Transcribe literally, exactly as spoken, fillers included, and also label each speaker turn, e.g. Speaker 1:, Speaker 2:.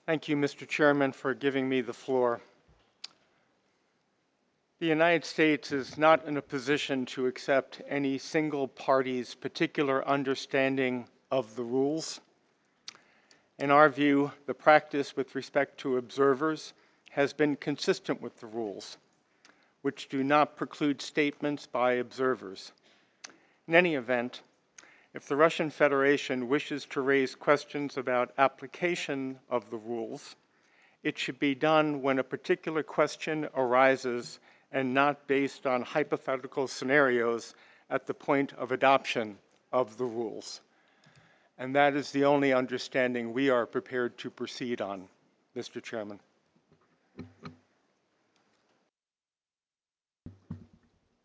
Speaker 1: Thank you, Mister Chairman, for giving me the floor. The United States is not in a position to accept any single party's particular understanding of the rules. In our view, the practice with respect to observers has been consistent with the rules, which do not preclude statements by observers. In any event, if the Russian Federation wishes to raise questions about application of the rules, it should be done when a particular question arises and not based on hypothetical scenarios at the point of adoption of the rules. And that is the only understanding we are prepared to proceed on, Mister Chairman.